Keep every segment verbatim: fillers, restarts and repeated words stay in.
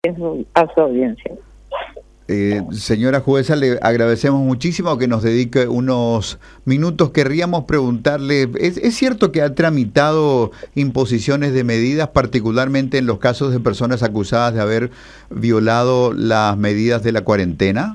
a su, a su audiencia. Eh, señora jueza, le agradecemos muchísimo que nos dedique unos minutos. Querríamos preguntarle, ¿es, ¿es cierto que ha tramitado imposiciones de medidas, particularmente en los casos de personas acusadas de haber violado las medidas de la cuarentena?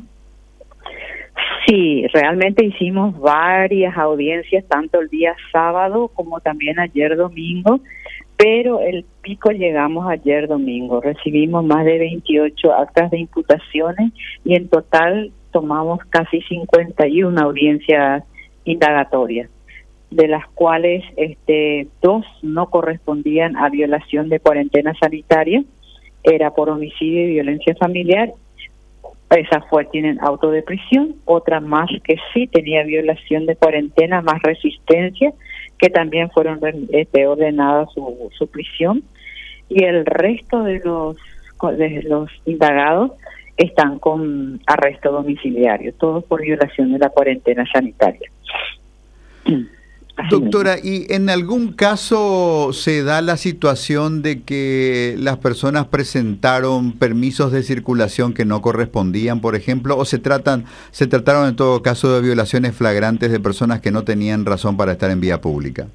Sí, realmente hicimos varias audiencias, tanto el día sábado como también ayer domingo, pero el pico llegamos ayer domingo. Recibimos más de veintiocho actas de imputaciones y en total tomamos casi cincuenta y una audiencias indagatorias, de las cuales este, dos no correspondían a violación de cuarentena sanitaria, era por homicidio y violencia familiar. Esas fue, tienen auto de prisión, otra más que sí tenía violación de cuarentena, más resistencia, que también fueron este, ordenadas su, su prisión, y el resto de los de los indagados están con arresto domiciliario, todos por violación de la cuarentena sanitaria. Así Doctora, mismo. ¿y en algún caso se da la situación de que las personas presentaron permisos de circulación que no correspondían, por ejemplo, o se tratan se trataron en todo caso de violaciones flagrantes de personas que no tenían razón para estar en vía pública?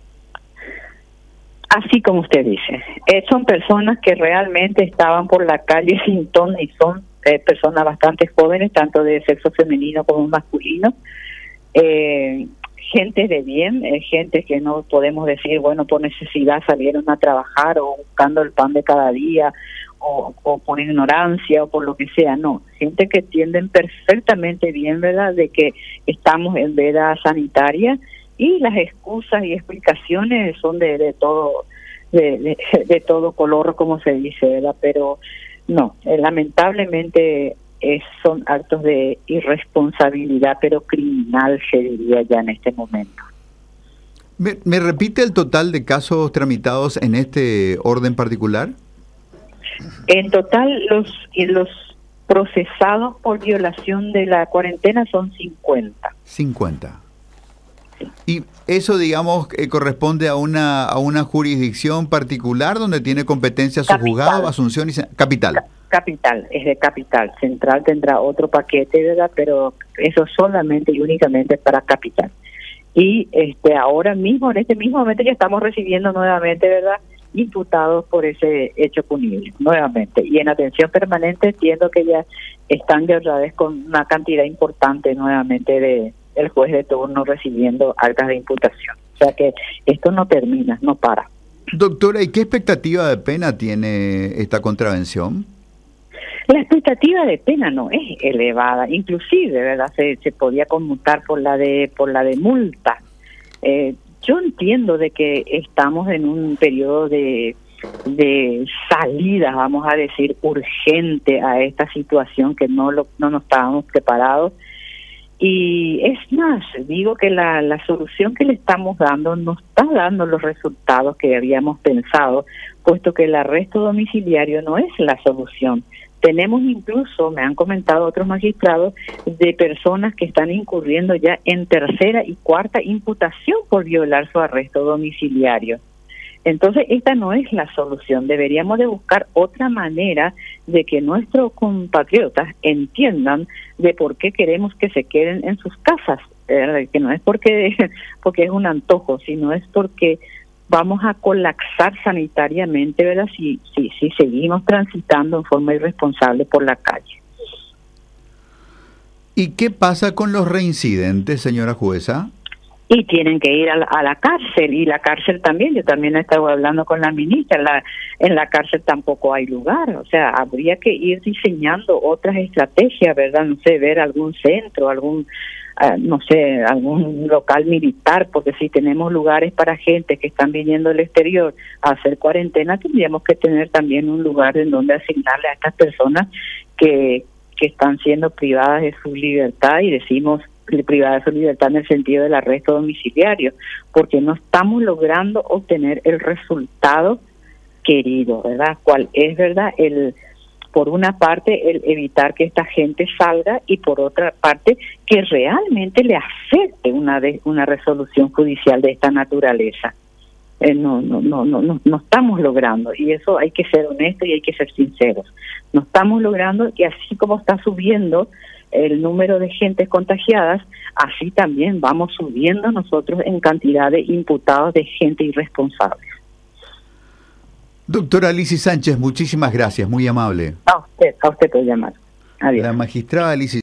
Así como usted dice, eh, son personas que realmente estaban por la calle sin ton y son eh, personas bastante jóvenes, tanto de sexo femenino como masculino, eh, gente de bien, eh, gente que no podemos decir, bueno, por necesidad salieron a trabajar o buscando el pan de cada día o, o por ignorancia o por lo que sea, no, gente que entienden perfectamente bien, ¿verdad?, de que estamos en veda sanitaria, y las excusas y explicaciones son de, de todo de, de, de todo color, como se dice, ¿verdad? Pero no, eh, lamentablemente es, son actos de irresponsabilidad, pero criminal, se diría ya en este momento. ¿Me, me repite el total de casos tramitados en este orden particular? En total, los los procesados por violación de la cuarentena son cincuenta. cincuenta. Y eso, digamos, eh, corresponde a una a una jurisdicción particular donde tiene competencia su juzgado, Asunción y Capital. Ca capital, es de Capital. Central tendrá otro paquete, ¿verdad? Pero eso solamente y únicamente para Capital. Y este ahora mismo, en este mismo momento, ya estamos recibiendo nuevamente, ¿verdad?, imputados por ese hecho punible, nuevamente. Y en atención permanente entiendo que ya están de otra vez con una cantidad importante nuevamente de el juez de turno recibiendo actas de imputación. O sea que esto no termina, no para. Doctora, ¿y qué expectativa de pena tiene esta contravención? La expectativa de pena no es elevada, inclusive, ¿verdad?, se, se podía conmutar por la de por la de multa. Eh, yo entiendo de que estamos en un periodo de de salida, vamos a decir, urgente a esta situación, que no lo, no nos estábamos preparados. Y es más, digo que la, la solución que le estamos dando no está dando los resultados que habíamos pensado, puesto que el arresto domiciliario no es la solución. Tenemos incluso, me han comentado otros magistrados, de personas que están incurriendo ya en tercera y cuarta imputación por violar su arresto domiciliario. Entonces, esta no es la solución. Deberíamos de buscar otra manera de que nuestros compatriotas entiendan de por qué queremos que se queden en sus casas, ¿verdad? Que no es porque porque es un antojo, sino es porque vamos a colapsar sanitariamente, ¿verdad?, si, si, si seguimos transitando en forma irresponsable por la calle. ¿Y qué pasa con los reincidentes, señora jueza? Y tienen que ir a la, a la cárcel, y la cárcel también, yo también he estado hablando con la ministra, la, en la cárcel tampoco hay lugar, o sea, habría que ir diseñando otras estrategias, ¿verdad? No sé, ver algún centro, algún, uh, no sé, algún local militar, porque si tenemos lugares para gente que están viniendo del exterior a hacer cuarentena, tendríamos que tener también un lugar en donde asignarle a estas personas que, que están siendo privadas de su libertad, y decimos privada de su libertad en el sentido del arresto domiciliario, porque no estamos logrando obtener el resultado querido, ¿verdad? ¿Cuál es, verdad? El, por una parte, el evitar que esta gente salga, y por otra parte, que realmente le afecte una, de, una resolución judicial de esta naturaleza. eh, no, no, no, no, no, no estamos logrando, y eso hay que ser honestos y hay que ser sinceros. No estamos logrando, y así como está subiendo el número de gentes contagiadas, así también vamos subiendo nosotros en cantidad de imputados de gente irresponsable. Doctora Lizy Sánchez, muchísimas gracias, muy amable. A usted, a usted por llamar. Adiós. La magistrada Lizy